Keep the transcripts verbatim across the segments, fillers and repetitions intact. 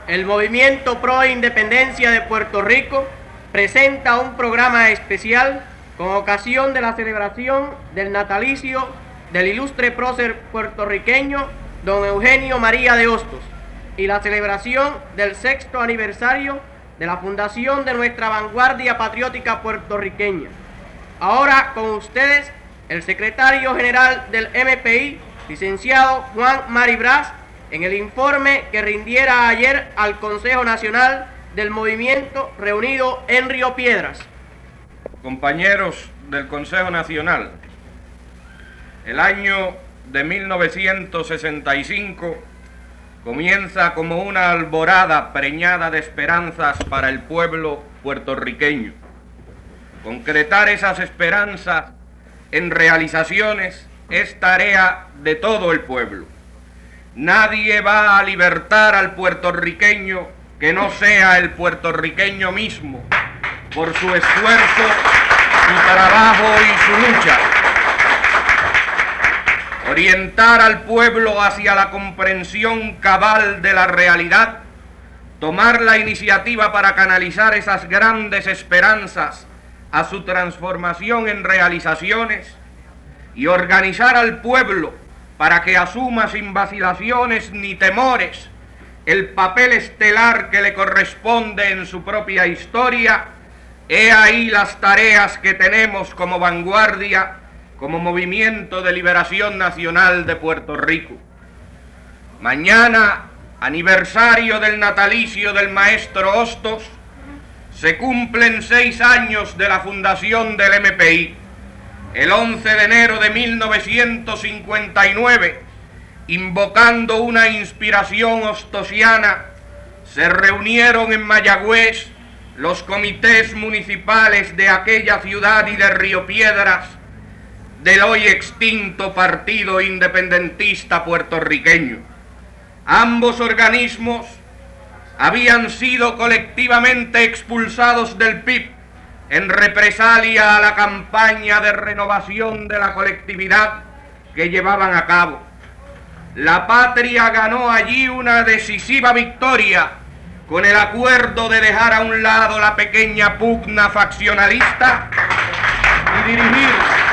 El Movimiento Pro Independencia de Puerto Rico presenta un programa especial con ocasión de la celebración del natalicio del ilustre prócer puertorriqueño don Eugenio María de Hostos y la celebración del sexto aniversario de la fundación de nuestra vanguardia patriótica puertorriqueña. Ahora con ustedes el secretario general del M P I, licenciado Juan Maribraz, en el informe que rindiera ayer al Consejo Nacional del Movimiento reunido en Río Piedras. Compañeros del Consejo Nacional, el año de mil novecientos sesenta y cinco comienza como una alborada preñada de esperanzas para el pueblo puertorriqueño. Concretar esas esperanzas en realizaciones es tarea de todo el pueblo. Nadie va a libertar al puertorriqueño que no sea el puertorriqueño mismo, por su esfuerzo, su trabajo y su lucha. Orientar al pueblo hacia la comprensión cabal de la realidad, tomar la iniciativa para canalizar esas grandes esperanzas a su transformación en realizaciones y organizar al pueblo para que asuma sin vacilaciones ni temores el papel estelar que le corresponde en su propia historia. He ahí las tareas que tenemos como vanguardia, como Movimiento de Liberación Nacional de Puerto Rico. Mañana, aniversario del natalicio del maestro Hostos, se cumplen seis años de la fundación del M P I. El once de enero de mil novecientos cincuenta y nueve, invocando una inspiración hostosiana, se reunieron en Mayagüez los comités municipales de aquella ciudad y de Río Piedras del hoy extinto Partido Independentista Puertorriqueño. Ambos organismos habían sido colectivamente expulsados del P I B en represalia a la campaña de renovación de la colectividad que llevaban a cabo. La patria ganó allí una decisiva victoria con el acuerdo de dejar a un lado la pequeña pugna faccionalista y dirigir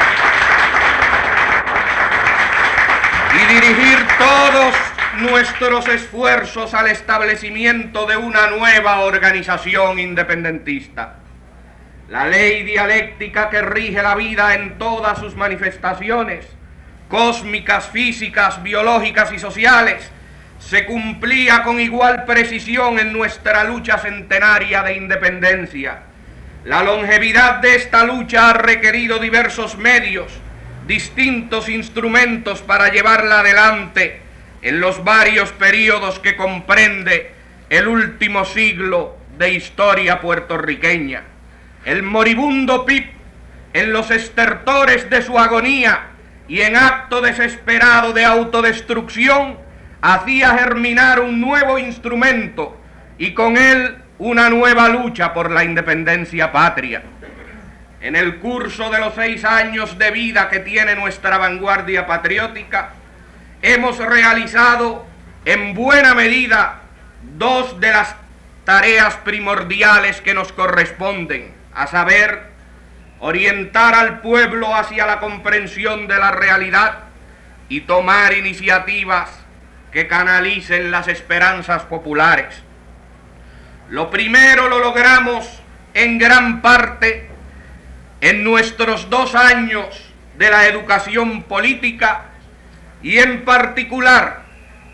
y dirigir todos nuestros esfuerzos al establecimiento de una nueva organización independentista. La ley dialéctica que rige la vida en todas sus manifestaciones, cósmicas, físicas, biológicas y sociales, se cumplía con igual precisión en nuestra lucha centenaria de independencia. La longevidad de esta lucha ha requerido diversos medios, distintos instrumentos para llevarla adelante en los varios periodos que comprende el último siglo de historia puertorriqueña. El moribundo P I B, en los estertores de su agonía y en acto desesperado de autodestrucción, hacía germinar un nuevo instrumento y con él una nueva lucha por la independencia patria. En el curso de los seis años de vida que tiene nuestra vanguardia patriótica, hemos realizado en buena medida dos de las tareas primordiales que nos corresponden, a saber, orientar al pueblo hacia la comprensión de la realidad y tomar iniciativas que canalicen las esperanzas populares. Lo primero lo logramos en gran parte en nuestros dos años de la educación política y en particular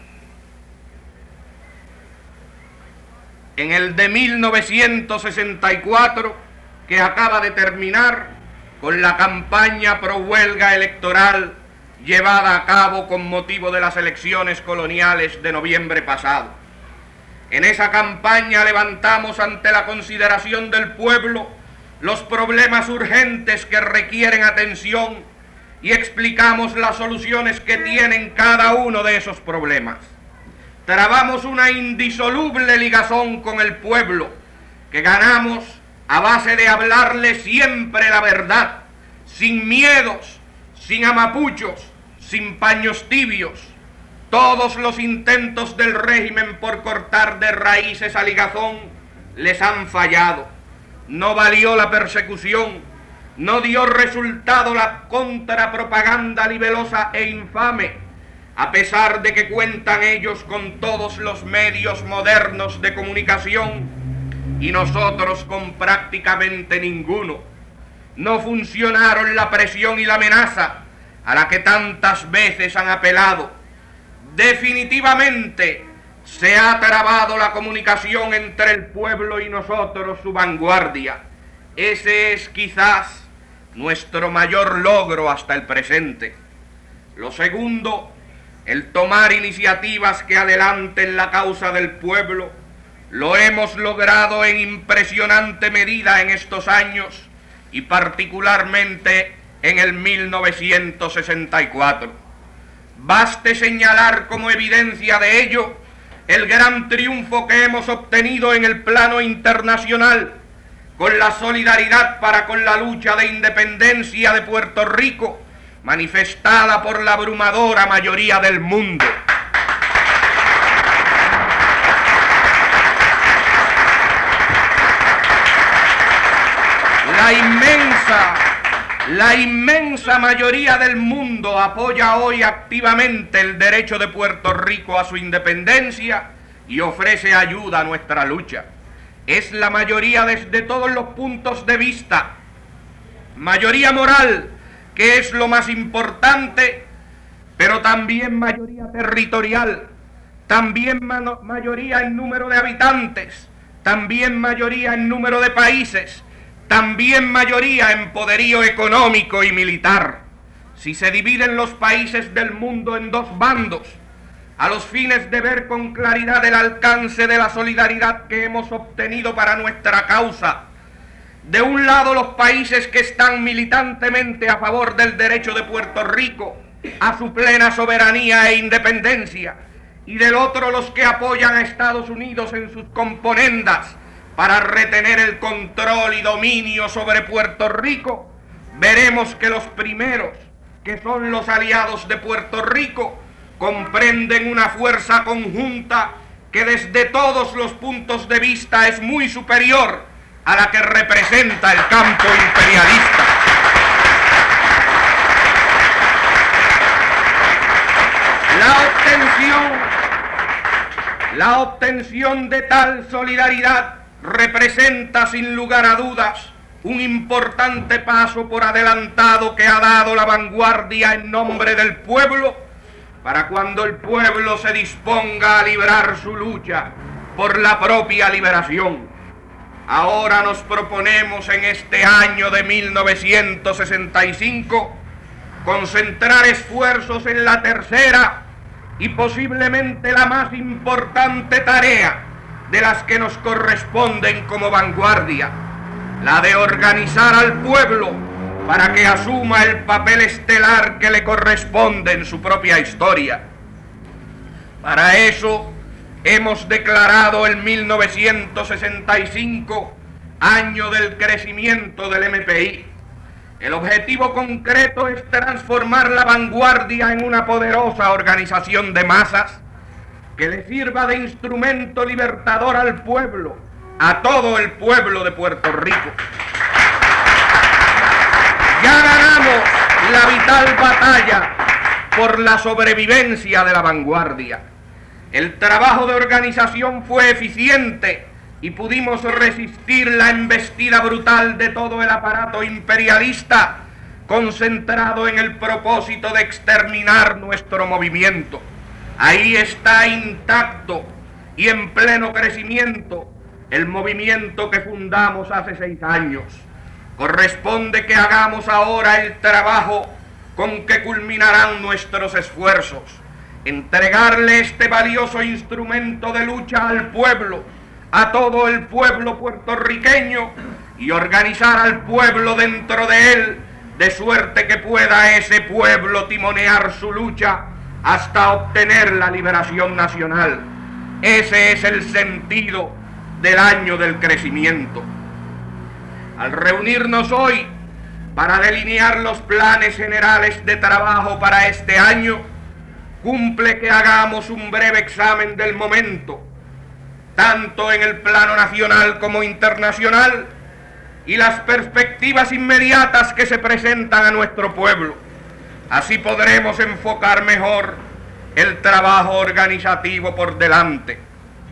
en el de mil novecientos sesenta y cuatro, que acaba de terminar con la campaña pro huelga electoral llevada a cabo con motivo de las elecciones coloniales de noviembre pasado. En esa campaña levantamos ante la consideración del pueblo los problemas urgentes que requieren atención y explicamos las soluciones que tienen cada uno de esos problemas. Trabamos una indisoluble ligazón con el pueblo que ganamos a base de hablarle siempre la verdad, sin miedos, sin amapuchos, sin paños tibios. Todos los intentos del régimen por cortar de raíces a Ligazón les han fallado. No valió la persecución, no dio resultado la contrapropaganda libelosa e infame, a pesar de que cuentan ellos con todos los medios modernos de comunicación y nosotros con prácticamente ninguno. No funcionaron la presión y la amenaza a la que tantas veces han apelado. Definitivamente se ha trabado la comunicación entre el pueblo y nosotros, su vanguardia. Ese es quizás nuestro mayor logro hasta el presente. Lo segundo, el tomar iniciativas que adelanten la causa del pueblo. Lo hemos logrado en impresionante medida en estos años y particularmente en el mil novecientos sesenta y cuatro. Baste señalar como evidencia de ello el gran triunfo que hemos obtenido en el plano internacional con la solidaridad para con la lucha de independencia de Puerto Rico, manifestada por la abrumadora mayoría del mundo. La inmensa, la inmensa mayoría del mundo apoya hoy activamente el derecho de Puerto Rico a su independencia y ofrece ayuda a nuestra lucha. Es la mayoría desde todos los puntos de vista, mayoría moral, que es lo más importante, pero también mayoría territorial, también mayoría en número de habitantes, también mayoría en número de países, también mayoría en poderío económico y militar. Si se dividen los países del mundo en dos bandos, a los fines de ver con claridad el alcance de la solidaridad que hemos obtenido para nuestra causa, de un lado los países que están militantemente a favor del derecho de Puerto Rico a su plena soberanía e independencia, y del otro los que apoyan a Estados Unidos en sus componendas para retener el control y dominio sobre Puerto Rico, veremos que los primeros, que son los aliados de Puerto Rico, comprenden una fuerza conjunta que desde todos los puntos de vista es muy superior a la que representa el campo imperialista. La obtención, la obtención de tal solidaridad representa sin lugar a dudas un importante paso por adelantado que ha dado la vanguardia en nombre del pueblo, para cuando el pueblo se disponga a librar su lucha por la propia liberación. Ahora nos proponemos en este año de mil novecientos sesenta y cinco concentrar esfuerzos en la tercera y posiblemente la más importante tarea de las que nos corresponden como vanguardia, la de organizar al pueblo para que asuma el papel estelar que le corresponde en su propia historia. Para eso hemos declarado el mil novecientos sesenta y cinco año del crecimiento del M P I. El objetivo concreto es transformar la vanguardia en una poderosa organización de masas que le sirva de instrumento libertador al pueblo, a todo el pueblo de Puerto Rico. Ya ganamos la vital batalla por la sobrevivencia de la vanguardia. El trabajo de organización fue eficiente y pudimos resistir la embestida brutal de todo el aparato imperialista, concentrado en el propósito de exterminar nuestro movimiento. Ahí está intacto y en pleno crecimiento el movimiento que fundamos hace seis años. Corresponde que hagamos ahora el trabajo con que culminarán nuestros esfuerzos. Entregarle este valioso instrumento de lucha al pueblo, a todo el pueblo puertorriqueño, y organizar al pueblo dentro de él, de suerte que pueda ese pueblo timonear su lucha hasta obtener la liberación nacional. Ese es el sentido del año del crecimiento. Al reunirnos hoy para delinear los planes generales de trabajo para este año, cumple que hagamos un breve examen del momento, tanto en el plano nacional como internacional, y las perspectivas inmediatas que se presentan a nuestro pueblo. Así podremos enfocar mejor el trabajo organizativo por delante.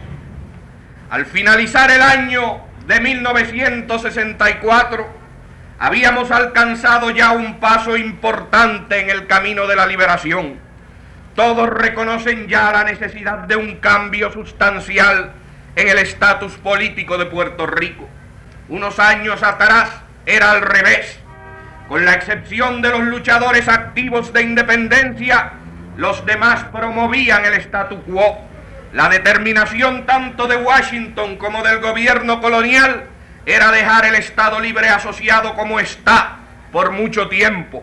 Al finalizar el año de mil novecientos sesenta y cuatro, habíamos alcanzado ya un paso importante en el camino de la liberación. Todos reconocen ya la necesidad de un cambio sustancial en el estatus político de Puerto Rico. Unos años atrás era al revés. Con la excepción de los luchadores activos de independencia, los demás promovían el statu quo. La determinación tanto de Washington como del gobierno colonial era dejar el Estado Libre Asociado como está por mucho tiempo.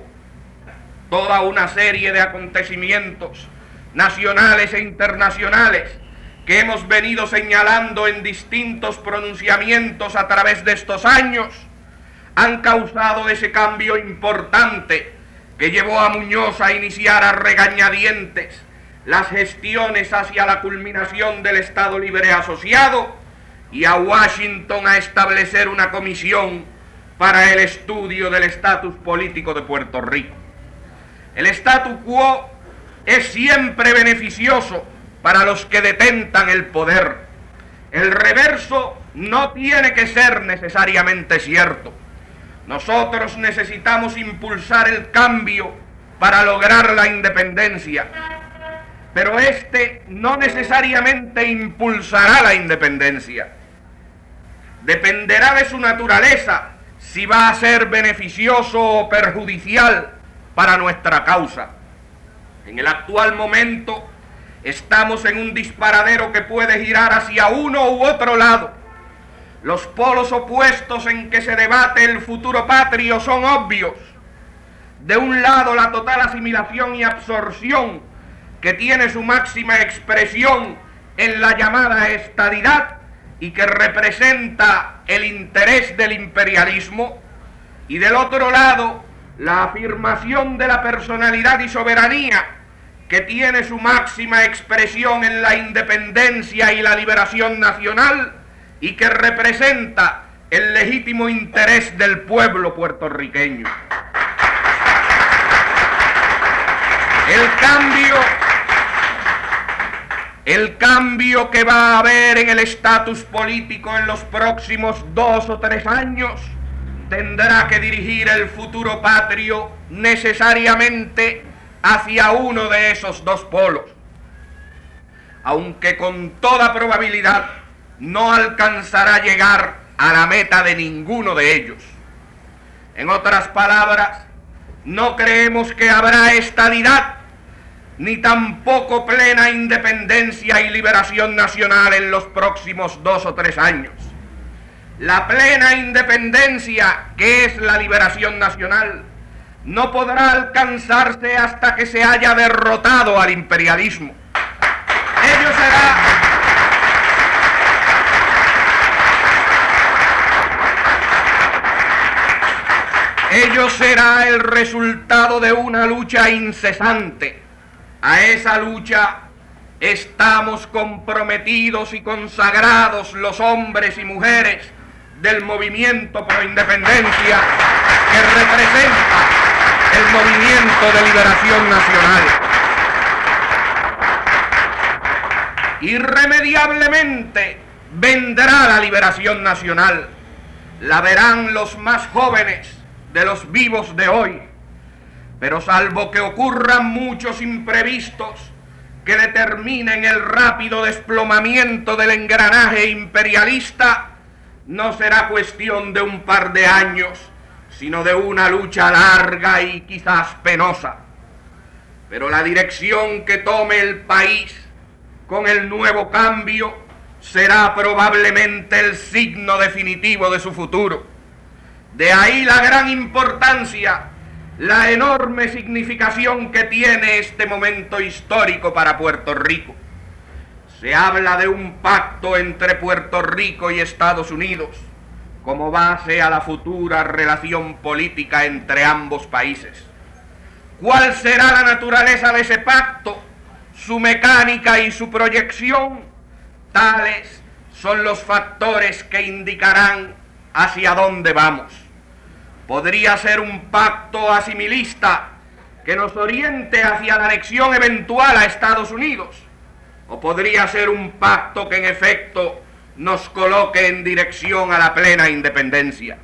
Toda una serie de acontecimientos nacionales e internacionales que hemos venido señalando en distintos pronunciamientos a través de estos años han causado ese cambio importante que llevó a Muñoz a iniciar a regañadientes las gestiones hacia la culminación del Estado Libre Asociado y a Washington a establecer una comisión para el estudio del estatus político de Puerto Rico. El statu quo es siempre beneficioso para los que detentan el poder. El reverso no tiene que ser necesariamente cierto. Nosotros necesitamos impulsar el cambio para lograr la independencia, pero este no necesariamente impulsará la independencia. Dependerá de su naturaleza si va a ser beneficioso o perjudicial para nuestra causa. En el actual momento estamos en un disparadero que puede girar hacia uno u otro lado. Los polos opuestos en que se debate el futuro patrio son obvios. De un lado, la total asimilación y absorción, que tiene su máxima expresión en la llamada estadidad y que representa el interés del imperialismo, y del otro lado, la afirmación de la personalidad y soberanía, que tiene su máxima expresión en la independencia y la liberación nacional, y que representa el legítimo interés del pueblo puertorriqueño. El cambio, el cambio que va a haber en el estatus político en los próximos dos o tres años tendrá que dirigir el futuro patrio necesariamente hacia uno de esos dos polos, aunque con toda probabilidad no alcanzará a llegar a la meta de ninguno de ellos. En otras palabras, no creemos que habrá estadidad ni tampoco plena independencia y liberación nacional en los próximos dos o tres años. La plena independencia, que es la liberación nacional, no podrá alcanzarse hasta que se haya derrotado al imperialismo. Ello será Ello será el resultado de una lucha incesante. A esa lucha estamos comprometidos y consagrados los hombres y mujeres del movimiento pro independencia que representa el movimiento de liberación nacional. Irremediablemente vendrá la liberación nacional. La verán los más jóvenes de los vivos de hoy, pero salvo que ocurran muchos imprevistos que determinen el rápido desplomamiento del engranaje imperialista, no será cuestión de un par de años, sino de una lucha larga y quizás penosa. Pero la dirección que tome el país con el nuevo cambio será probablemente el signo definitivo de su futuro. De ahí la gran importancia, la enorme significación que tiene este momento histórico para Puerto Rico. Se habla de un pacto entre Puerto Rico y Estados Unidos como base a la futura relación política entre ambos países. ¿Cuál será la naturaleza de ese pacto? su mecánica y su proyección, tales son los factores que indicarán hacia dónde vamos. Podría ser un pacto asimilista que nos oriente hacia la anexión eventual a Estados Unidos, o podría ser un pacto que en efecto nos coloque en dirección a la plena independencia.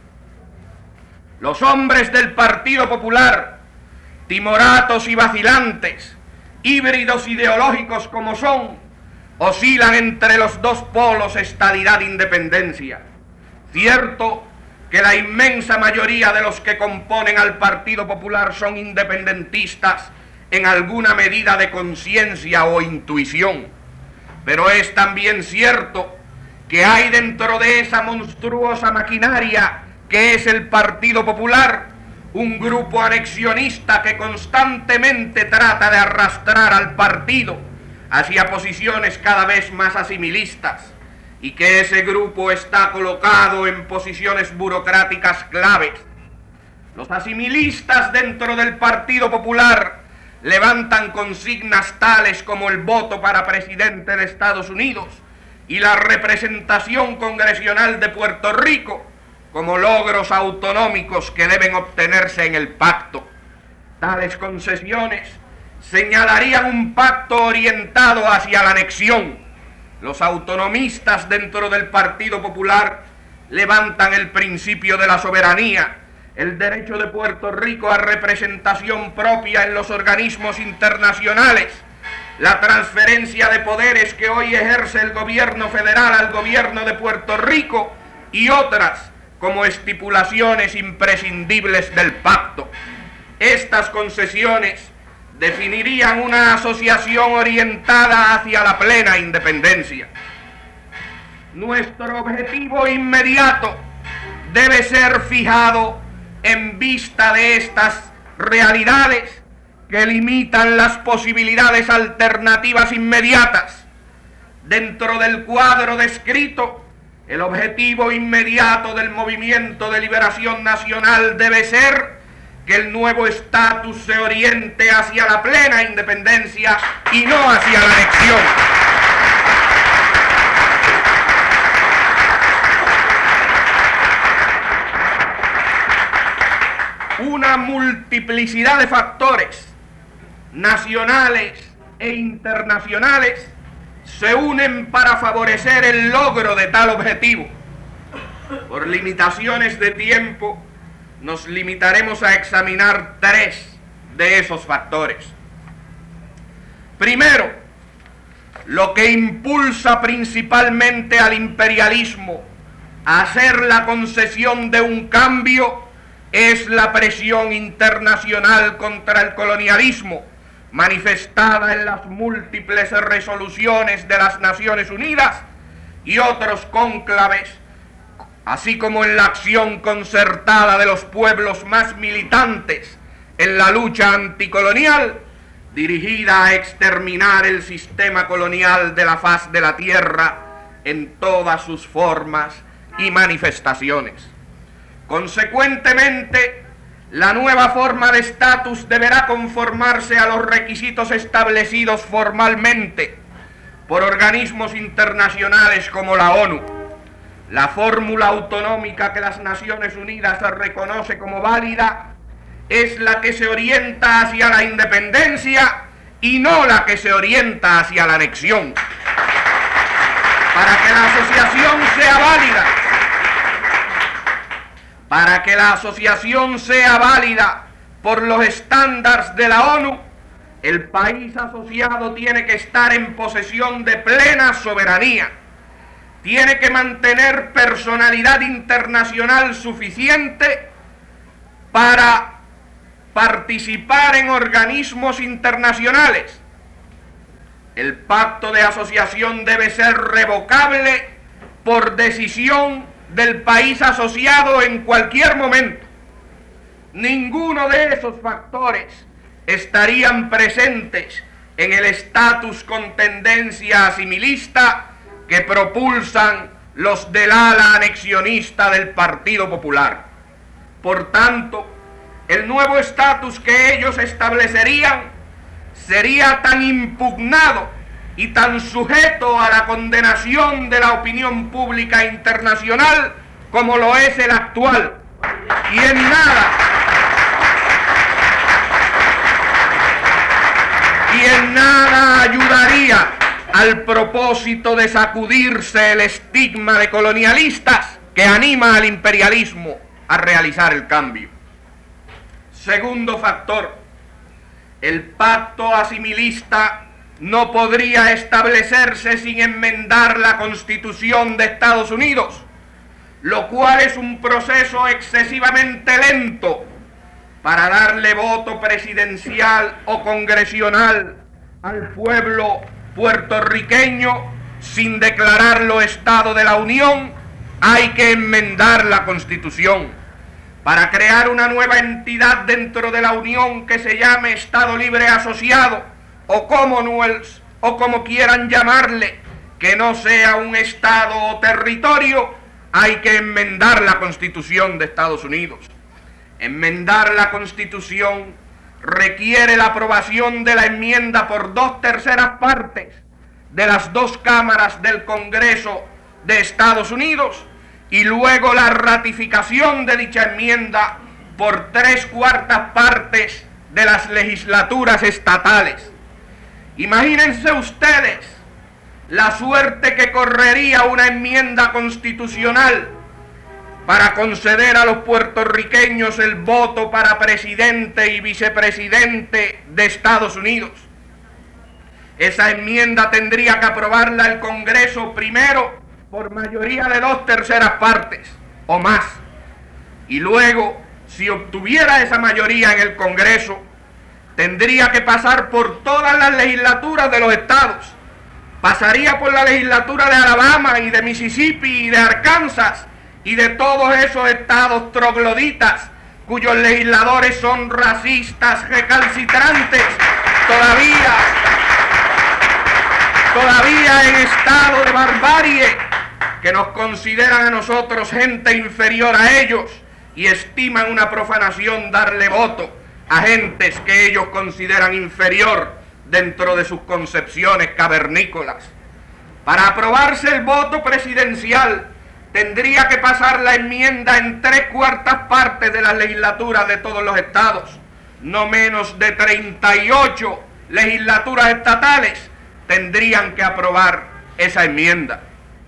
Los hombres del Partido Popular, timoratos y vacilantes, híbridos ideológicos como son, oscilan entre los dos polos estadidad-independencia. Cierto que la inmensa mayoría de los que componen al Partido Popular son independentistas en alguna medida de conciencia o intuición, pero es también cierto que hay dentro de esa monstruosa maquinaria que es el Partido Popular un grupo anexionista que constantemente trata de arrastrar al partido hacia posiciones cada vez más asimilistas, y que ese grupo está colocado en posiciones burocráticas claves. Los asimilistas dentro del Partido Popular levantan consignas tales como el voto para presidente de Estados Unidos y la representación congresional de Puerto Rico como logros autonómicos que deben obtenerse en el pacto. Tales concesiones señalarían un pacto orientado hacia la anexión. Los autonomistas dentro del Partido Popular levantan el principio de la soberanía, el derecho de Puerto Rico a representación propia en los organismos internacionales, la transferencia de poderes que hoy ejerce el gobierno federal al gobierno de Puerto Rico y otras como estipulaciones imprescindibles del pacto. Estas concesiones definirían una asociación orientada hacia la plena independencia. Nuestro objetivo inmediato debe ser fijado en vista de estas realidades que limitan las posibilidades alternativas inmediatas. Dentro del cuadro descrito, el objetivo inmediato del Movimiento de Liberación Nacional debe ser que el nuevo estatus se oriente hacia la plena independencia y no hacia la anexión. Una multiplicidad de factores nacionales e internacionales se unen para favorecer el logro de tal objetivo. Por limitaciones de tiempo, nos limitaremos a examinar tres de esos factores. Primero, lo que impulsa principalmente al imperialismo a hacer la concesión de un cambio es la presión internacional contra el colonialismo, manifestada en las múltiples resoluciones de las Naciones Unidas y otros cónclaves, así como en la acción concertada de los pueblos más militantes en la lucha anticolonial, dirigida a exterminar el sistema colonial de la faz de la tierra en todas sus formas y manifestaciones. Consecuentemente, la nueva forma de estatus deberá conformarse a los requisitos establecidos formalmente por organismos internacionales como la ONU. La fórmula autonómica que las Naciones Unidas reconoce como válida es la que se orienta hacia la independencia y no la que se orienta hacia la anexión. Para que la asociación sea válida, para que la asociación sea válida por los estándares de la ONU, el país asociado tiene que estar en posesión de plena soberanía. Tiene que mantener personalidad internacional suficiente para participar en organismos internacionales. El pacto de asociación debe ser revocable por decisión del país asociado en cualquier momento. Ninguno de esos factores estarían presentes en el estatus con tendencia asimilista que propulsan los del ala anexionista del Partido Popular. Por tanto, el nuevo estatus que ellos establecerían sería tan impugnado y tan sujeto a la condenación de la opinión pública internacional como lo es el actual. Y en nada, y en nada ayudaría al propósito de sacudirse el estigma de colonialistas que anima al imperialismo a realizar el cambio. Segundo factor, el pacto asimilista no podría establecerse sin enmendar la Constitución de Estados Unidos, lo cual es un proceso excesivamente lento para darle voto presidencial o congresional al pueblo puertorriqueño sin declararlo Estado de la Unión. Hay que enmendar la Constitución para crear una nueva entidad dentro de la Unión que se llame Estado Libre Asociado o Commonwealth, o como quieran llamarle, que no sea un estado o territorio. Hay que enmendar la Constitución de Estados Unidos. Enmendar la Constitución requiere la aprobación de la enmienda por dos terceras partes de las dos cámaras del Congreso de Estados Unidos y luego la ratificación de dicha enmienda por tres cuartas partes de las legislaturas estatales. Imagínense ustedes la suerte que correría una enmienda constitucional para conceder a los puertorriqueños el voto para presidente y vicepresidente de Estados Unidos. Esa enmienda tendría que aprobarla el Congreso primero por mayoría de dos terceras partes o más, y luego, si obtuviera esa mayoría en el Congreso, tendría que pasar por todas las legislaturas de los estados. Pasaría por la legislatura de Alabama y de Mississippi y de Arkansas y de todos esos estados trogloditas cuyos legisladores son racistas, recalcitrantes, todavía, todavía en estado de barbarie, que nos consideran a nosotros gente inferior a ellos y estiman una profanación darle voto a gentes que ellos consideran inferior dentro de sus concepciones cavernícolas. Para aprobarse el voto presidencial, tendría que pasar la enmienda en tres cuartas partes de las legislaturas de todos los estados. No menos de treinta y ocho legislaturas estatales tendrían que aprobar esa enmienda.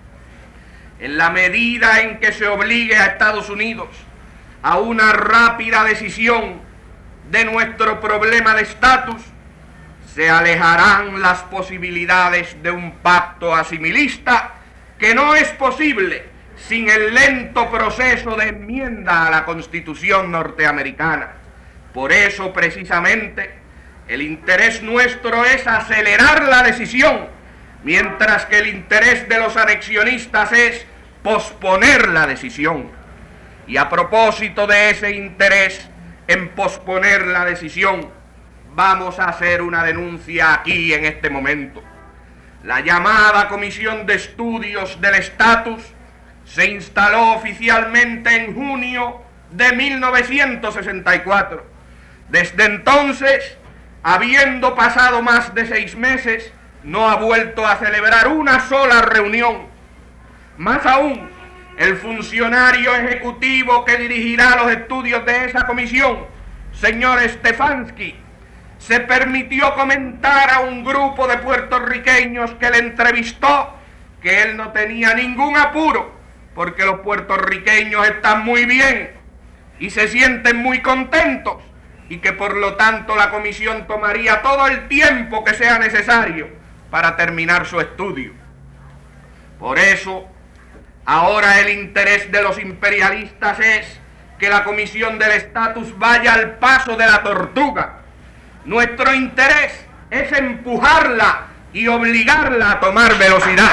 En la medida en que se obligue a Estados Unidos a una rápida decisión de nuestro problema de estatus, se alejarán las posibilidades de un pacto asimilista que no es posible sin el lento proceso de enmienda a la Constitución norteamericana. Por eso, precisamente, el interés nuestro es acelerar la decisión, mientras que el interés de los anexionistas es posponer la decisión. Y a propósito de ese interés en posponer la decisión, vamos a hacer una denuncia aquí en este momento. La llamada Comisión de Estudios del Estatus se instaló oficialmente en junio de mil novecientos sesenta y cuatro. Desde entonces, habiendo pasado más de seis meses, no ha vuelto a celebrar una sola reunión. Más aún, el funcionario ejecutivo que dirigirá los estudios de esa comisión, señor Stefanski, se permitió comentar a un grupo de puertorriqueños que le entrevistó que él no tenía ningún apuro, porque los puertorriqueños están muy bien y se sienten muy contentos, y que por lo tanto la comisión tomaría todo el tiempo que sea necesario para terminar su estudio. Por eso, ahora el interés de los imperialistas es que la Comisión del Estatus vaya al paso de la tortuga. Nuestro interés es empujarla y obligarla a tomar velocidad.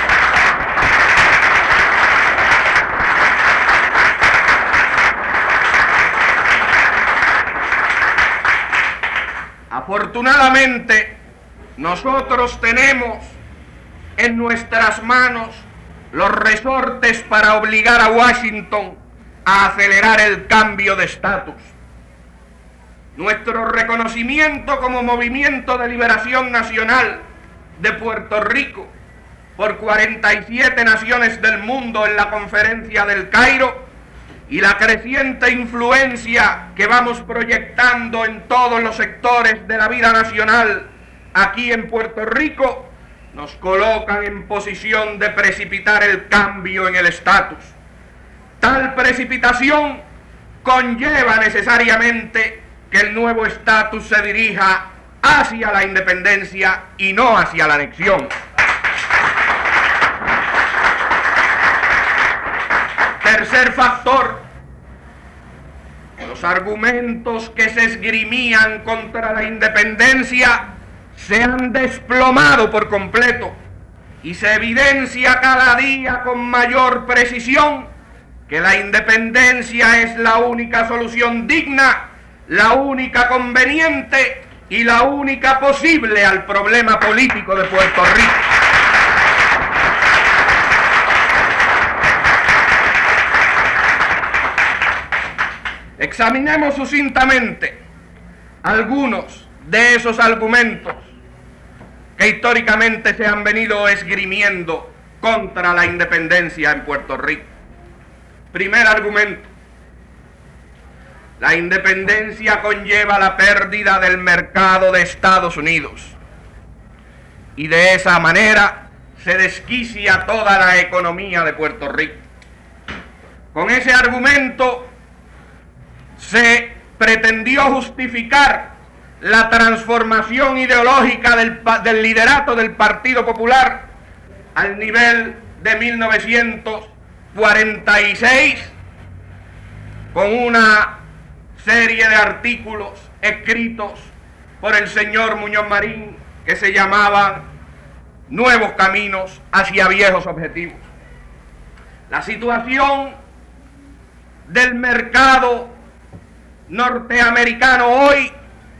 Afortunadamente, nosotros tenemos en nuestras manos los resortes para obligar a Washington a acelerar el cambio de estatus. nuestro reconocimiento como movimiento de liberación nacional de Puerto Rico por cuarenta y siete naciones del mundo en la Conferencia del Cairo y la creciente influencia que vamos proyectando en todos los sectores de la vida nacional aquí en Puerto Rico, nos colocan en posición de precipitar el cambio en el estatus. Tal precipitación conlleva necesariamente que el nuevo estatus se dirija hacia la independencia y no hacia la anexión. Tercer factor, los argumentos que se esgrimían contra la independencia se han desplomado por completo y se evidencia cada día con mayor precisión que la independencia es la única solución digna, la única conveniente y la única posible al problema político de Puerto Rico. Examinemos sucintamente algunos de esos argumentos que históricamente se han venido esgrimiendo contra la independencia en Puerto Rico. Primer argumento: la independencia conlleva la pérdida del mercado de Estados Unidos y de esa manera se desquicia toda la economía de Puerto Rico. Con ese argumento se pretendió justificar la transformación ideológica del, del liderato del Partido Popular al nivel de mil novecientos cuarenta y seis con una serie de artículos escritos por el señor Muñoz Marín que se llamaban Nuevos Caminos hacia Viejos Objetivos. La situación del mercado norteamericano hoy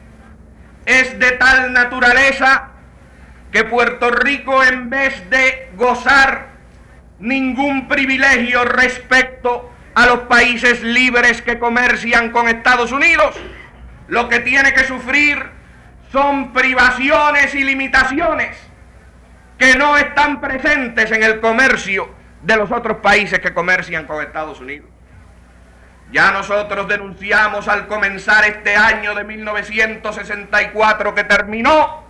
es de tal naturaleza que Puerto Rico, en vez de gozar ningún privilegio respecto a los países libres que comercian con Estados Unidos, lo que tiene que sufrir son privaciones y limitaciones que no están presentes en el comercio de los otros países que comercian con Estados Unidos. Ya nosotros denunciamos al comenzar este año de mil novecientos sesenta y cuatro que terminó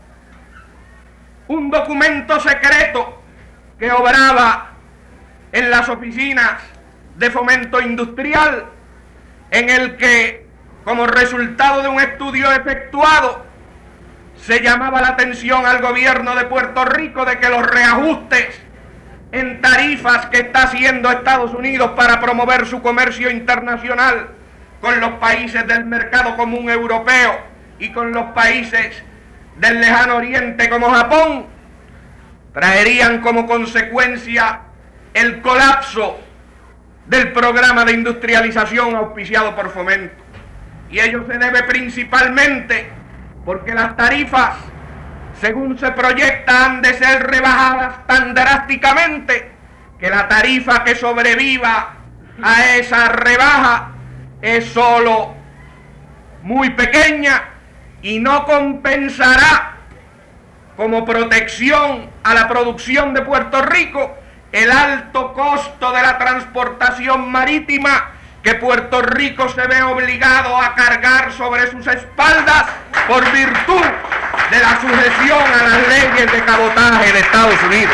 un documento secreto que obraba en las oficinas de fomento industrial, en el que, como resultado de un estudio efectuado, se llamaba la atención al gobierno de Puerto Rico de que los reajustes en tarifas que está haciendo Estados Unidos para promover su comercio internacional con los países del mercado común europeo y con los países del lejano oriente como Japón, traerían como consecuencia el colapso del programa de industrialización auspiciado por Fomento. Y ello se debe principalmente porque las tarifas, según se proyecta, han de ser rebajadas tan drásticamente que la tarifa que sobreviva a esa rebaja es solo muy pequeña y no compensará como protección a la producción de Puerto Rico el alto costo de la transportación marítima que Puerto Rico se ve obligado a cargar sobre sus espaldas por virtud de la sujeción a las leyes de cabotaje de Estados Unidos.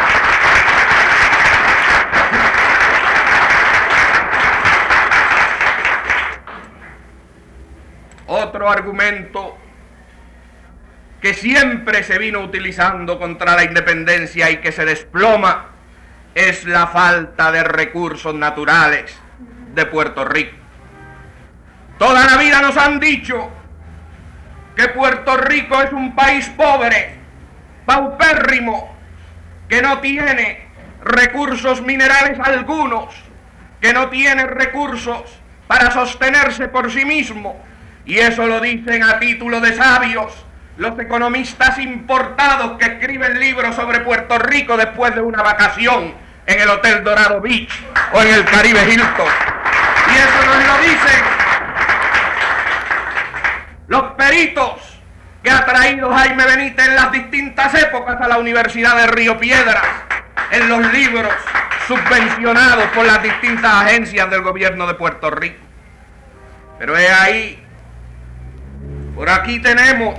Otro argumento que siempre se vino utilizando contra la independencia y que se desploma es la falta de recursos naturales de Puerto Rico. Toda la vida nos han dicho que Puerto Rico es un país pobre, paupérrimo, que no tiene recursos minerales algunos, que no tiene recursos para sostenerse por sí mismo, y eso lo dicen a título de sabios los economistas importados que escriben libros sobre Puerto Rico después de una vacación en el Hotel Dorado Beach o en el Caribe Hilton. Y eso nos lo dicen los peritos que ha traído Jaime Benítez en las distintas épocas a la Universidad de Río Piedras, en los libros subvencionados por las distintas agencias del gobierno de Puerto Rico. Pero es ahí, por aquí tenemos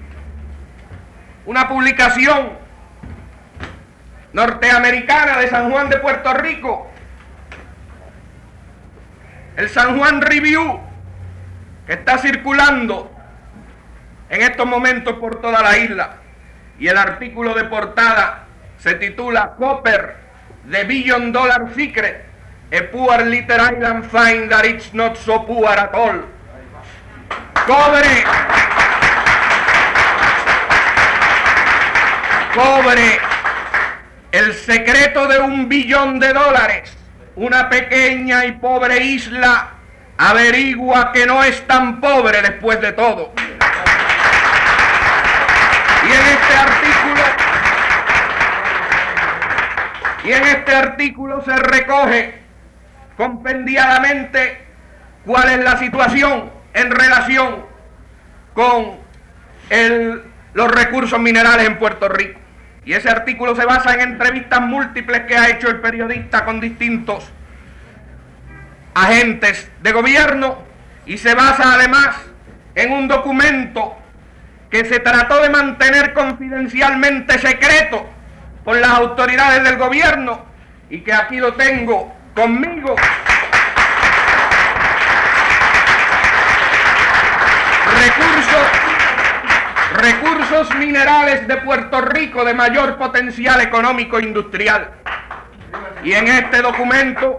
una publicación norteamericana de San Juan de Puerto Rico, el San Juan Review, que está circulando en estos momentos por toda la isla, y el artículo de portada se titula Copper, The Billion Dollar Secret, a poor little island find that it's not so poor at all. Cobre, cobre, el secreto de un billón de dólares. Una pequeña y pobre isla averigua que no es tan pobre después de todo. Y en este artículo, y en este artículo se recoge compendiadamente cuál es la situación en relación con el, los recursos minerales en Puerto Rico. Y ese artículo se basa en entrevistas múltiples que ha hecho el periodista con distintos agentes de gobierno, y se basa además en un documento que se trató de mantener confidencialmente secreto por las autoridades del gobierno, y que aquí lo tengo conmigo. Recursos, recursos minerales de Puerto Rico de mayor potencial económico e industrial. Y en este documento,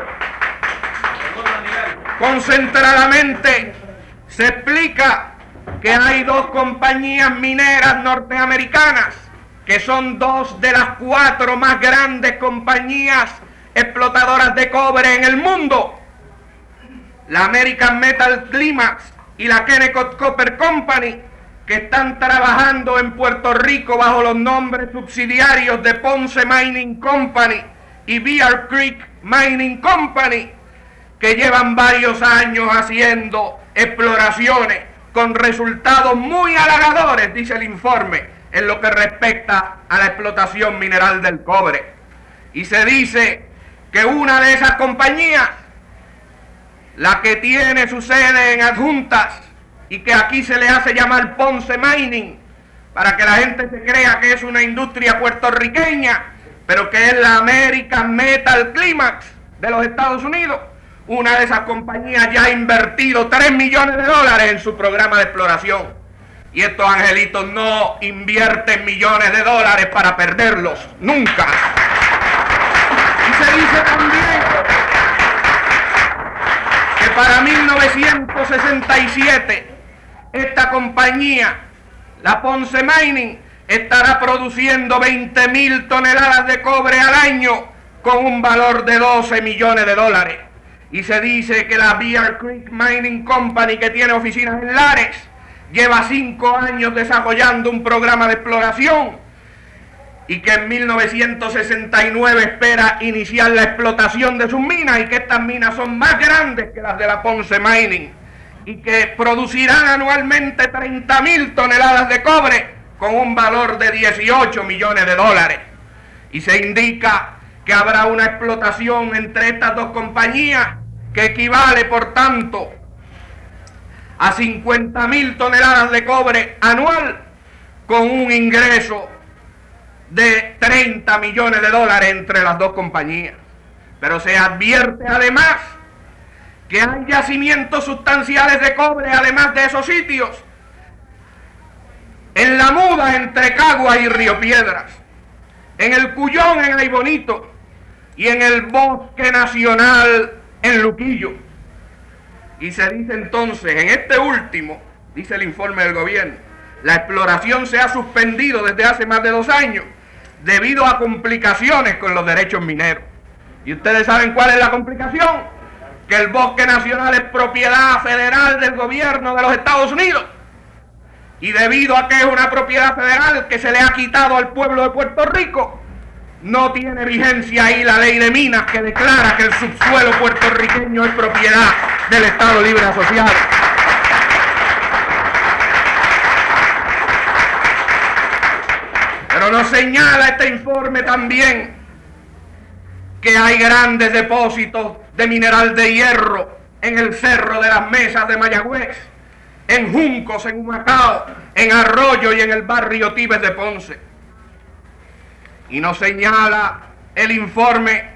concentradamente, se explica que hay dos compañías mineras norteamericanas, que son dos de las cuatro más grandes compañías explotadoras de cobre en el mundo, la American Metal Climax y la Kennecott Copper Company, que están trabajando en Puerto Rico bajo los nombres subsidiarios de Ponce Mining Company y Bear Creek Mining Company, que llevan varios años haciendo exploraciones con resultados muy halagadores, dice el informe, en lo que respecta a la explotación mineral del cobre. Y se dice que una de esas compañías, la que tiene su sede en Adjuntas y que aquí se le hace llamar Ponce Mining, para que la gente se crea que es una industria puertorriqueña, pero que es la American Metal Climax de los Estados Unidos, una de esas compañías ya ha invertido tres millones de dólares en su programa de exploración. Y estos angelitos no invierten millones de dólares para perderlos, nunca. Y se dice también que para mil novecientos sesenta y siete esta compañía, la Ponce Mining, estará produciendo veinte mil toneladas de cobre al año con un valor de doce millones de dólares. Y se dice que la Bear Creek Mining Company, que tiene oficinas en Lares, lleva cinco años desarrollando un programa de exploración y que en mil novecientos sesenta y nueve espera iniciar la explotación de sus minas, y que estas minas son más grandes que las de la Ponce Mining y que producirán anualmente treinta mil toneladas de cobre con un valor de dieciocho millones de dólares. Y se indica que habrá una explotación entre estas dos compañías que equivale, por tanto, a cincuenta mil toneladas de cobre anual, con un ingreso de treinta millones de dólares entre las dos compañías. Pero se advierte además que hay yacimientos sustanciales de cobre, además de esos sitios, en la muda entre Caguas y Río Piedras, en el Cuyón en Aybonito y en el Bosque Nacional en Luquillo. Y se dice entonces, en este último, dice el informe del gobierno, la exploración se ha suspendido desde hace más de dos años debido a complicaciones con los derechos mineros. ¿Y ustedes saben cuál es la complicación? Que el Bosque Nacional es propiedad federal del gobierno de los Estados Unidos. Y debido a que es una propiedad federal que se le ha quitado al pueblo de Puerto Rico, no tiene vigencia ahí la ley de minas que declara que el subsuelo puertorriqueño es propiedad del Estado Libre Asociado. nos señala este informe también que hay grandes depósitos de mineral de hierro en el Cerro de las Mesas de Mayagüez, en Juncos, en Humacao, en Arroyo y en el barrio Tibes de Ponce. Y nos señala el informe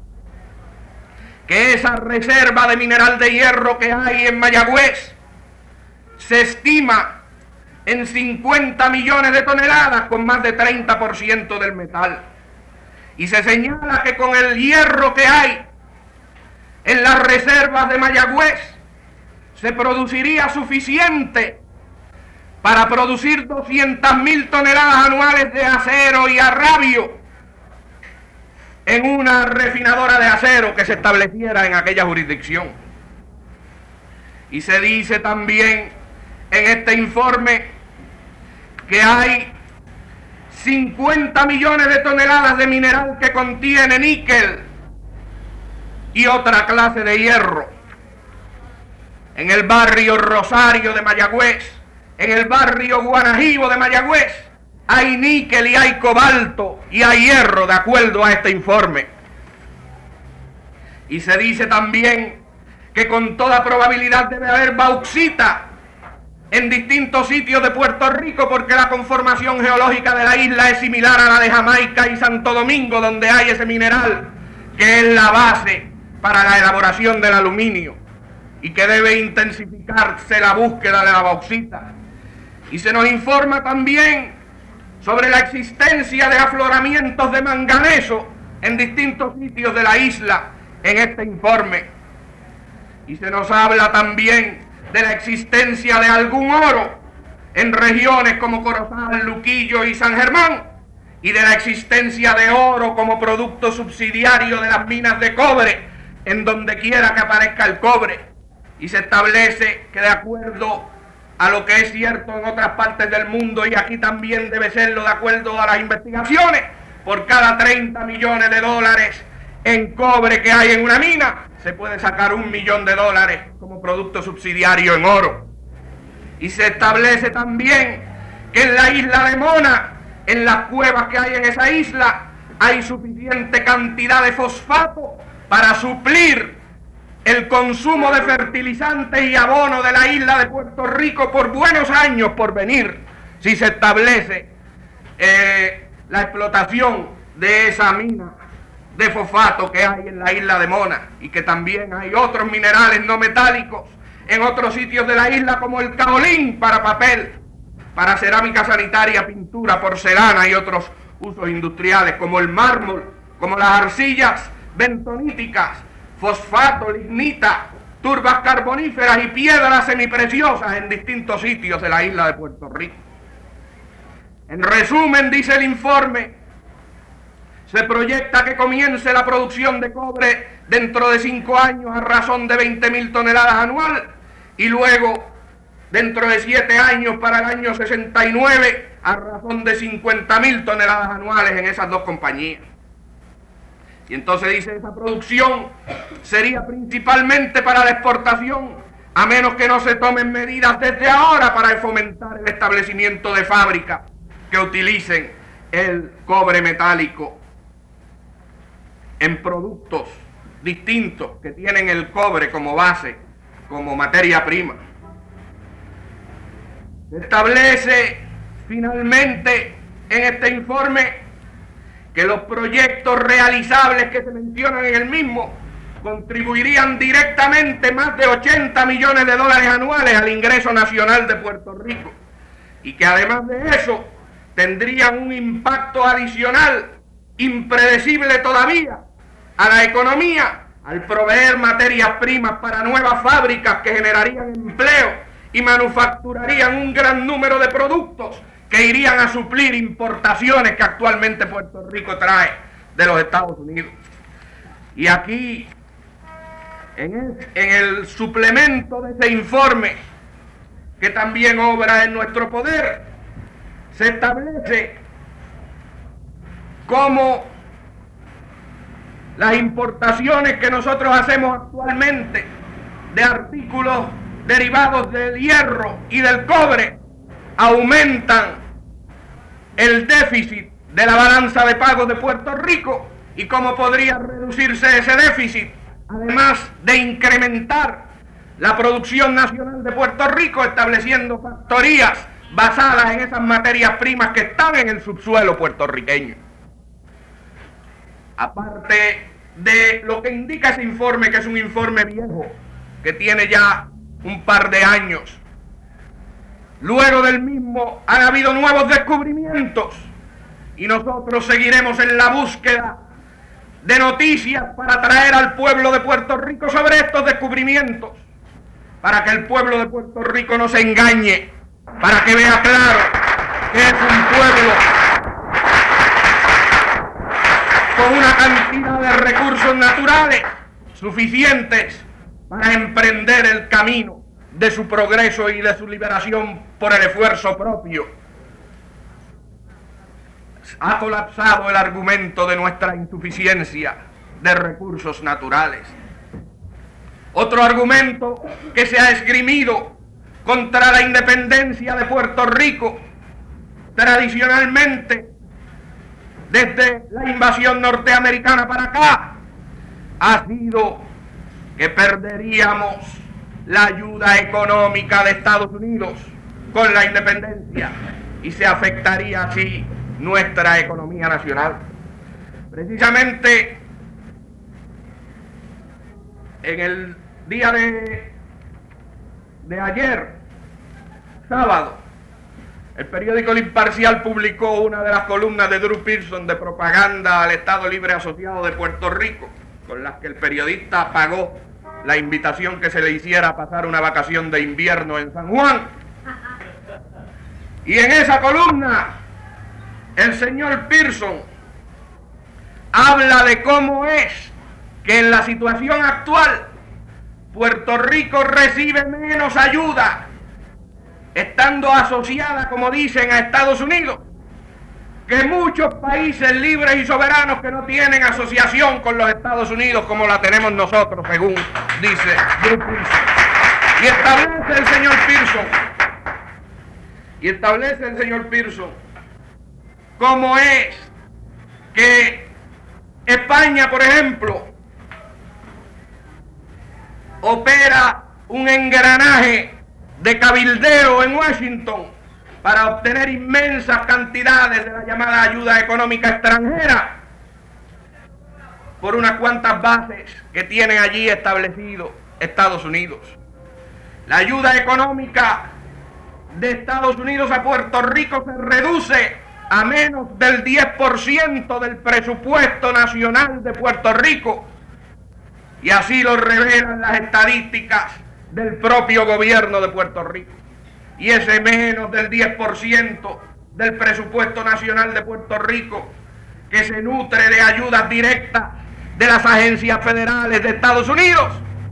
que esa reserva de mineral de hierro que hay en Mayagüez se estima en cincuenta millones de toneladas, con más de treinta por ciento del metal. Y se señala que con el hierro que hay en las reservas de Mayagüez se produciría suficiente para producir doscientas mil toneladas anuales de acero y arrabio en una refinadora de acero que se estableciera en aquella jurisdicción. Y se dice también en este informe que hay cincuenta millones de toneladas de mineral que contiene níquel y otra clase de hierro en el barrio Rosario de Mayagüez, en el barrio Guanajibo de Mayagüez. Hay níquel y hay cobalto y hay hierro, de acuerdo a este informe. Y se dice también que con toda probabilidad debe haber bauxita en distintos sitios de Puerto Rico, porque la conformación geológica de la isla es similar a la de Jamaica y Santo Domingo, donde hay ese mineral que es la base para la elaboración del aluminio, y que debe intensificarse la búsqueda de la bauxita. Y se nos informa también sobre la existencia de afloramientos de manganeso en distintos sitios de la isla en este informe. Y se nos habla también de la existencia de algún oro en regiones como Corozal, Luquillo y San Germán, y de la existencia de oro como producto subsidiario de las minas de cobre en donde quiera que aparezca el cobre. Y se establece que, de acuerdo a lo que es cierto en otras partes del mundo, y aquí también debe serlo de acuerdo a las investigaciones, por cada treinta millones de dólares en cobre que hay en una mina, se puede sacar un millón de dólares como producto subsidiario en oro. Y se establece también que en la isla de Mona, en las cuevas que hay en esa isla, hay suficiente cantidad de fosfato para suplir el consumo de fertilizantes y abono de la isla de Puerto Rico por buenos años por venir, si se establece eh, la explotación de esa mina de fosfato que hay en la isla de Mona, y que también hay otros minerales no metálicos en otros sitios de la isla, como el caolín para papel, para cerámica sanitaria, pintura, porcelana y otros usos industriales, como el mármol, como las arcillas bentoníticas, fosfato, lignita, turbas carboníferas y piedras semipreciosas en distintos sitios de la isla de Puerto Rico. En resumen, dice el informe, se proyecta que comience la producción de cobre dentro de cinco años a razón de veinte mil toneladas anual, y luego dentro de siete años, para el año sesenta y nueve, a razón de cincuenta mil toneladas anuales en esas dos compañías. Y entonces dice, esa producción sería principalmente para la exportación, a menos que no se tomen medidas desde ahora para fomentar el establecimiento de fábricas que utilicen el cobre metálico en productos distintos que tienen el cobre como base, como materia prima. Se establece finalmente en este informe que los proyectos realizables que se mencionan en el mismo contribuirían directamente más de ochenta millones de dólares anuales al ingreso nacional de Puerto Rico, y que además de eso tendrían un impacto adicional impredecible todavía a la economía, al proveer materias primas para nuevas fábricas que generarían empleo y manufacturarían un gran número de productos que irían a suplir importaciones que actualmente Puerto Rico trae de los Estados Unidos. Y aquí, en el, en el suplemento de ese informe, que también obra en nuestro poder, se establece cómo las importaciones que nosotros hacemos actualmente de artículos derivados del hierro y del cobre aumentan el déficit de la balanza de pagos de Puerto Rico y cómo podría reducirse ese déficit, además de incrementar la producción nacional de Puerto Rico, estableciendo factorías basadas en esas materias primas que están en el subsuelo puertorriqueño. Aparte de lo que indica ese informe, que es un informe viejo, que tiene ya un par de años, luego del mismo han habido nuevos descubrimientos y nosotros seguiremos en la búsqueda de noticias para traer al pueblo de Puerto Rico sobre estos descubrimientos, para que el pueblo de Puerto Rico no se engañe, para que vea claro que es un pueblo con una cantidad de recursos naturales suficientes para emprender el camino de su progreso y de su liberación por el esfuerzo propio. Ha colapsado el argumento de nuestra insuficiencia de recursos naturales. Otro argumento que se ha esgrimido contra la independencia de Puerto Rico, tradicionalmente, desde la invasión norteamericana para acá, ha sido que perderíamos la ayuda económica de Estados Unidos con la independencia y se afectaría así nuestra economía nacional. Precisamente en el día de, de ayer, sábado, el periódico El Imparcial publicó una de las columnas de Drew Pearson de propaganda al Estado Libre Asociado de Puerto Rico, con las que el periodista pagó la invitación que se le hiciera a pasar una vacación de invierno en San Juan. Y en esa columna, el señor Pearson habla de cómo es que en la situación actual Puerto Rico recibe menos ayuda, estando asociada, como dicen, a Estados Unidos, que muchos países libres y soberanos que no tienen asociación con los Estados Unidos como la tenemos nosotros, según dice Drew Pearson. Y establece el señor Pearson, y establece el señor Pearson cómo es que España, por ejemplo, opera un engranaje de cabildeo en Washington para obtener inmensas cantidades de la llamada ayuda económica extranjera por unas cuantas bases que tienen allí establecido Estados Unidos. La ayuda económica de Estados Unidos a Puerto Rico se reduce a menos del diez por ciento del presupuesto nacional de Puerto Rico, y así lo revelan las estadísticas del propio gobierno de Puerto Rico. Y ese menos del diez por ciento del presupuesto nacional de Puerto Rico, que se nutre de ayudas directas de las agencias federales de Estados Unidos,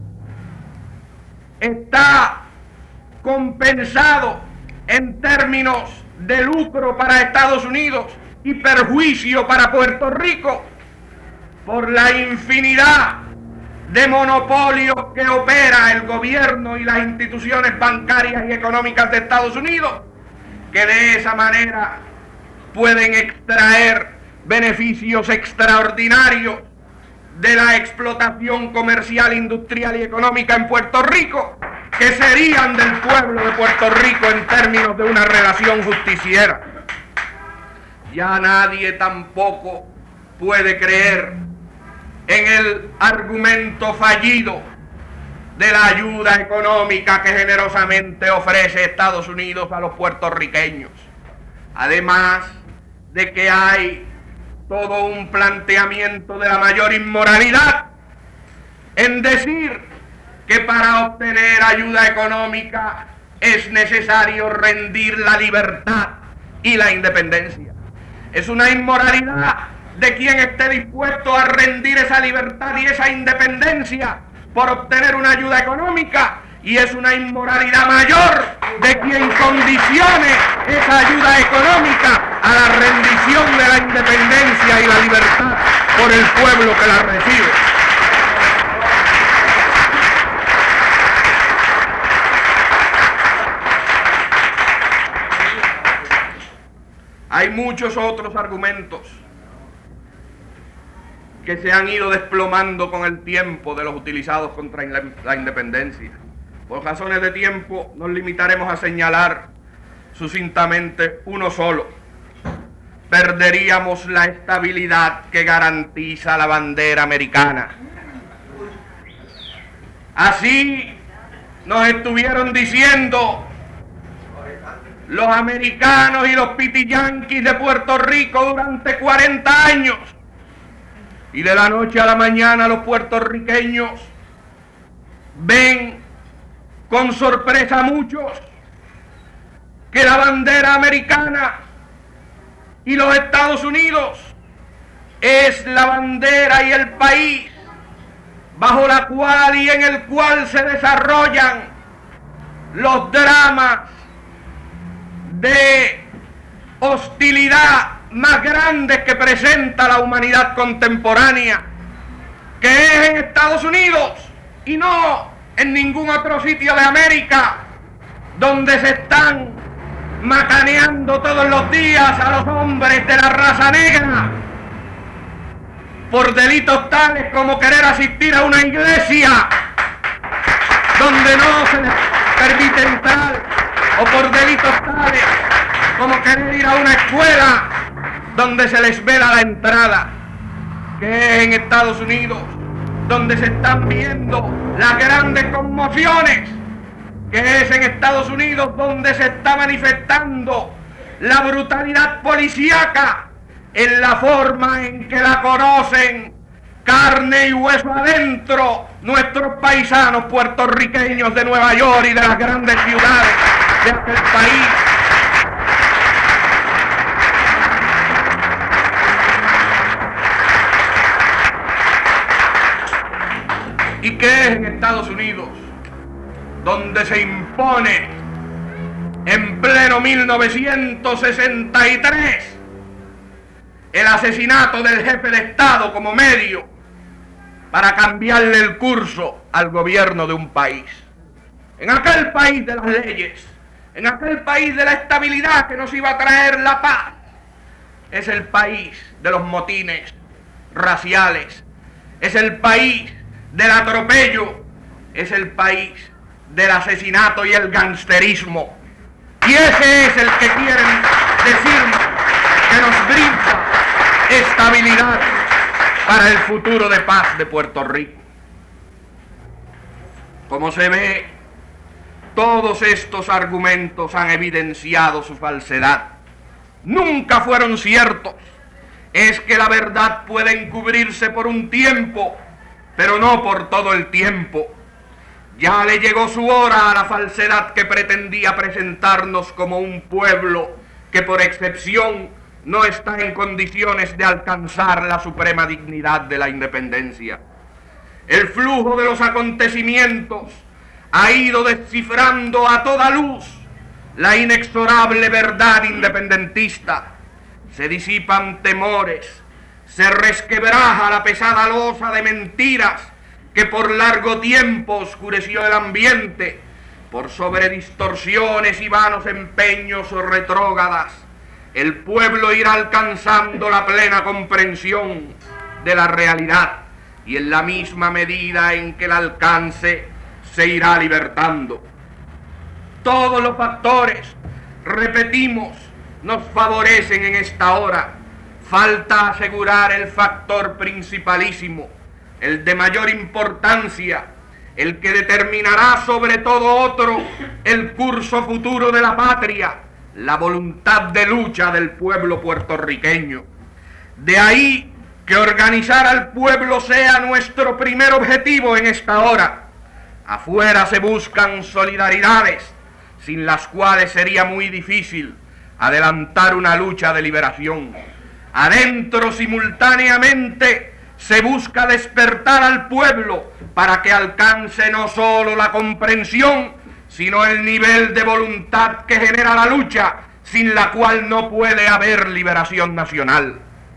está compensado en términos de lucro para Estados Unidos y perjuicio para Puerto Rico por la infinidad de monopolios que opera el gobierno y las instituciones bancarias y económicas de Estados Unidos, que de esa manera pueden extraer beneficios extraordinarios de la explotación comercial, industrial y económica en Puerto Rico, que serían del pueblo de Puerto Rico en términos de una relación justiciera. Ya nadie tampoco puede creer en el argumento fallido de la ayuda económica que generosamente ofrece Estados Unidos a los puertorriqueños. Además de que hay todo un planteamiento de la mayor inmoralidad en decir que para obtener ayuda económica es necesario rendir la libertad y la independencia. Es una inmoralidad de quien esté dispuesto a rendir esa libertad y esa independencia por obtener una ayuda económica, y es una inmoralidad mayor de quien condicione esa ayuda económica a la rendición de la independencia y la libertad por el pueblo que la recibe. hay muchos otros argumentos que se han ido desplomando con el tiempo de los utilizados contra la independencia. Por razones de tiempo nos limitaremos a señalar sucintamente uno solo. Perderíamos la estabilidad que garantiza la bandera americana. Así nos estuvieron diciendo los americanos y los pitiyanquis de Puerto Rico durante cuarenta años. Y de la noche a la mañana los puertorriqueños ven con sorpresa a muchos que la bandera americana y los Estados Unidos es la bandera y el país bajo la cual y en el cual se desarrollan los dramas de hostilidad más grandes que presenta la humanidad contemporánea, que es en Estados Unidos y no en ningún otro sitio de América, donde se están macaneando todos los días a los hombres de la raza negra por delitos tales como querer asistir a una iglesia donde no se les permite entrar, o por delitos tales como querer ir a una escuela donde se les vela la entrada, que es en Estados Unidos donde se están viendo las grandes conmociones, que es en Estados Unidos donde se está manifestando la brutalidad policíaca en la forma en que la conocen carne y hueso adentro nuestros paisanos puertorriqueños de Nueva York y de las grandes ciudades de aquel país. ¿Y qué es en Estados Unidos? Donde se impone en pleno mil novecientos sesenta y tres el asesinato del jefe de Estado como medio para cambiarle el curso al gobierno de un país. En aquel país de las leyes, en aquel país de la estabilidad que nos iba a traer la paz, es el país de los motines raciales, es el país del atropello, es el país del asesinato y el gangsterismo. Y ese es el que quieren decirnos que nos brinda estabilidad para el futuro de paz de Puerto Rico. Como se ve, todos estos argumentos han evidenciado su falsedad. Nunca fueron ciertos. Es que la verdad puede encubrirse por un tiempo, pero no por todo el tiempo. Ya le llegó su hora a la falsedad que pretendía presentarnos como un pueblo que por excepción no está en condiciones de alcanzar la suprema dignidad de la independencia. El flujo de los acontecimientos ha ido descifrando a toda luz la inexorable verdad independentista. Se disipan temores, se resquebraja la pesada losa de mentiras que por largo tiempo oscureció el ambiente, por sobre distorsiones y vanos empeños o retrógradas. El pueblo irá alcanzando la plena comprensión de la realidad y en la misma medida en que la alcance se irá libertando. Todos los factores, repetimos, nos favorecen en esta hora. Falta asegurar el factor principalísimo, el de mayor importancia, el que determinará sobre todo otro el curso futuro de la patria, la voluntad de lucha del pueblo puertorriqueño. De ahí que organizar al pueblo sea nuestro primer objetivo en esta hora. Afuera se buscan solidaridades, sin las cuales sería muy difícil adelantar una lucha de liberación. Adentro, simultáneamente, se busca despertar al pueblo para que alcance no solo la comprensión, sino el nivel de voluntad que genera la lucha, sin la cual no puede haber liberación nacional.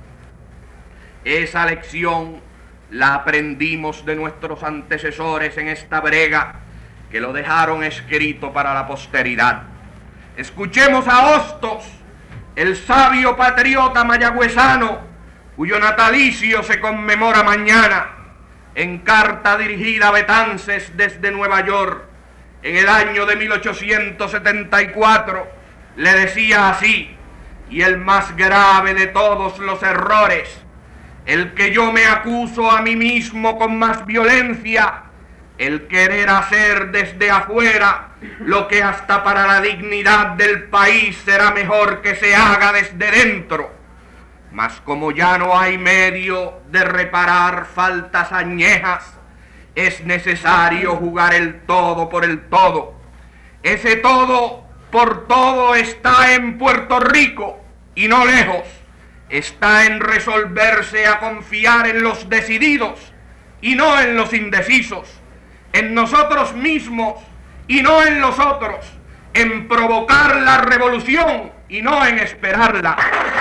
Esa lección la aprendimos de nuestros antecesores en esta brega, que lo dejaron escrito para la posteridad. Escuchemos a Hostos, el sabio patriota mayagüezano, cuyo natalicio se conmemora mañana, en carta dirigida a Betances desde Nueva York, en el año de mil ochocientos setenta y cuatro, le decía así: y el más grave de todos los errores, el que yo me acuso a mí mismo con más violencia, el querer hacer desde afuera lo que hasta para la dignidad del país será mejor que se haga desde dentro. Mas como ya no hay medio de reparar faltas añejas, es necesario jugar el todo por el todo. Ese todo por todo está en Puerto Rico y no lejos. Está en resolverse a confiar en los decididos y no en los indecisos, en nosotros mismos y no en los otros, en provocar la revolución y no en esperarla.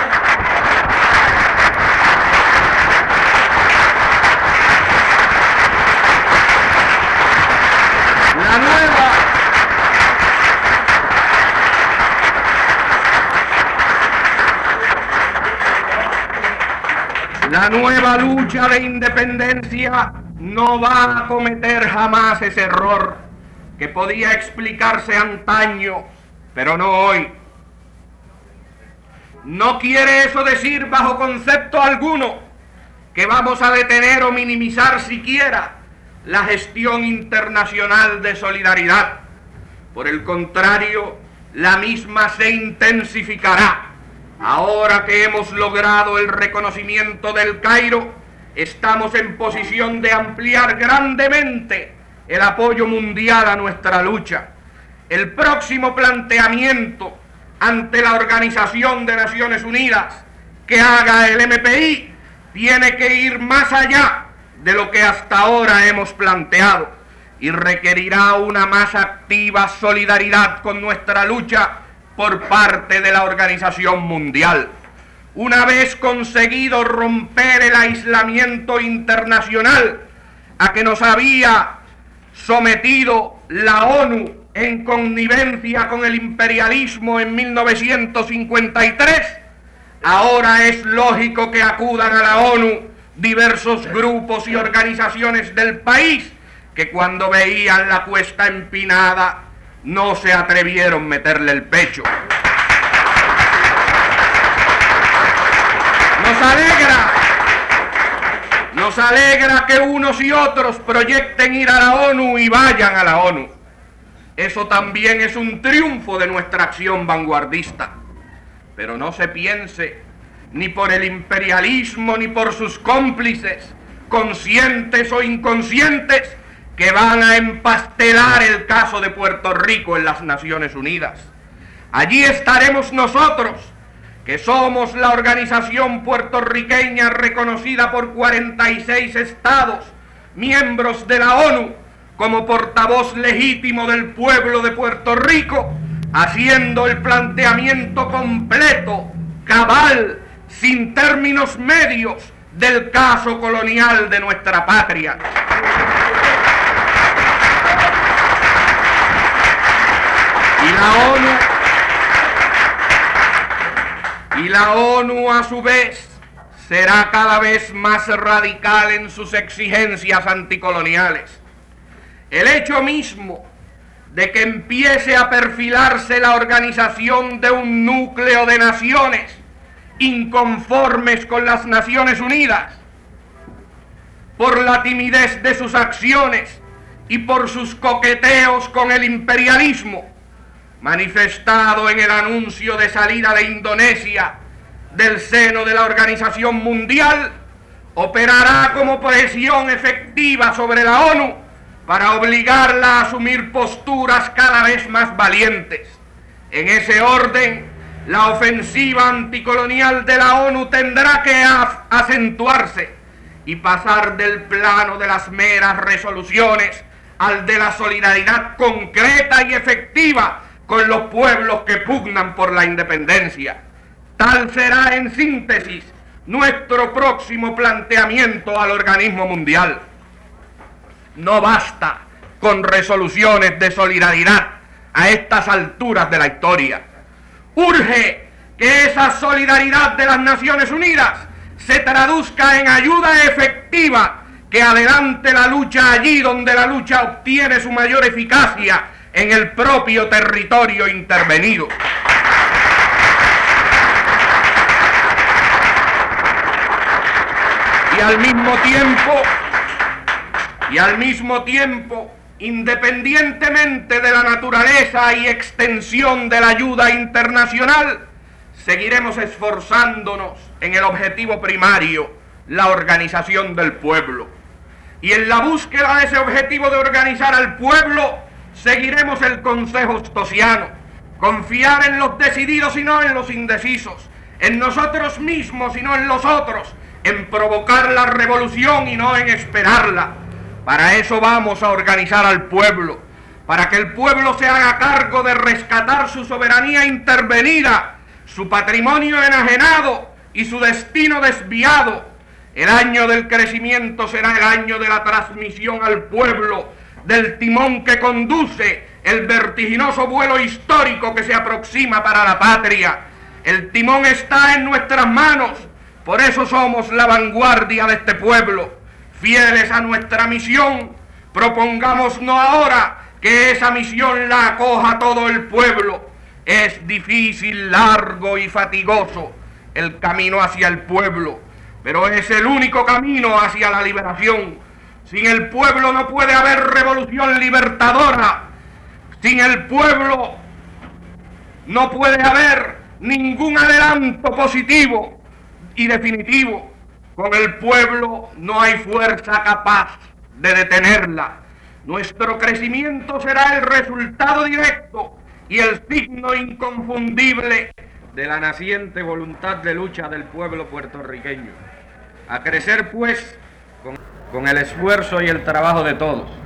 La nueva La nueva lucha de independencia no va a cometer jamás ese error que podía explicarse antaño, pero no hoy. No quiere eso decir bajo concepto alguno que vamos a detener o minimizar siquiera la gestión internacional de solidaridad. Por el contrario, la misma se intensificará. Ahora que hemos logrado el reconocimiento del Cairo, estamos en posición de ampliar grandemente el apoyo mundial a nuestra lucha. El próximo planteamiento ante la Organización de Naciones Unidas que haga el M P I tiene que ir más allá de lo que hasta ahora hemos planteado y requerirá una más activa solidaridad con nuestra lucha por parte de la Organización Mundial. Una vez conseguido romper el aislamiento internacional a que nos había sometido la ONU en connivencia con el imperialismo en mil novecientos cincuenta y tres, ahora es lógico que acudan a la ONU diversos grupos y organizaciones del país que cuando veían la cuesta empinada no se atrevieron a meterle el pecho. Nos alegra, nos alegra que unos y otros proyecten ir a la ONU y vayan a la ONU. Eso también es un triunfo de nuestra acción vanguardista. Pero no se piense, ni por el imperialismo ni por sus cómplices, conscientes o inconscientes, que van a empastelar el caso de Puerto Rico en las Naciones Unidas. Allí estaremos nosotros, que somos la organización puertorriqueña reconocida por cuarenta y seis estados, miembros de la ONU, como portavoz legítimo del pueblo de Puerto Rico, haciendo el planteamiento completo, cabal, sin términos medios, del caso colonial de nuestra patria. Y la ONU, y la ONU a su vez será cada vez más radical en sus exigencias anticoloniales. El hecho mismo de que empiece a perfilarse la organización de un núcleo de naciones inconformes con las Naciones Unidas, por la timidez de sus acciones y por sus coqueteos con el imperialismo, manifestado en el anuncio de salida de Indonesia del seno de la Organización Mundial, operará como presión efectiva sobre la ONU para obligarla a asumir posturas cada vez más valientes. En ese orden, la ofensiva anticolonial de la ONU tendrá que acentuarse y pasar del plano de las meras resoluciones al de la solidaridad concreta y efectiva con los pueblos que pugnan por la independencia. Tal será, en síntesis, nuestro próximo planteamiento al organismo mundial. No basta con resoluciones de solidaridad a estas alturas de la historia. Urge que esa solidaridad de las Naciones Unidas se traduzca en ayuda efectiva que adelante la lucha allí donde la lucha obtiene su mayor eficacia, en el propio territorio intervenido. Y al mismo tiempo, y al mismo tiempo, independientemente de la naturaleza y extensión de la ayuda internacional, seguiremos esforzándonos en el objetivo primario, la organización del pueblo. Y en la búsqueda de ese objetivo de organizar al pueblo, seguiremos el consejo stosiano: confiar en los decididos y no en los indecisos, en nosotros mismos y no en los otros, en provocar la revolución y no en esperarla. Para eso vamos a organizar al pueblo, para que el pueblo se haga cargo de rescatar su soberanía intervenida, su patrimonio enajenado y su destino desviado. El año del crecimiento será el año de la transmisión al pueblo del timón que conduce el vertiginoso vuelo histórico que se aproxima para la patria. El timón está en nuestras manos, por eso somos la vanguardia de este pueblo. Fieles a nuestra misión, propongámonos ahora que esa misión la acoja todo el pueblo. Es difícil, largo y fatigoso el camino hacia el pueblo, pero es el único camino hacia la liberación. Sin el pueblo no puede haber revolución libertadora. Sin el pueblo no puede haber ningún adelanto positivo y definitivo. Con el pueblo no hay fuerza capaz de detenerla. Nuestro crecimiento será el resultado directo y el signo inconfundible de la naciente voluntad de lucha del pueblo puertorriqueño. A crecer, pues, con, con el esfuerzo y el trabajo de todos.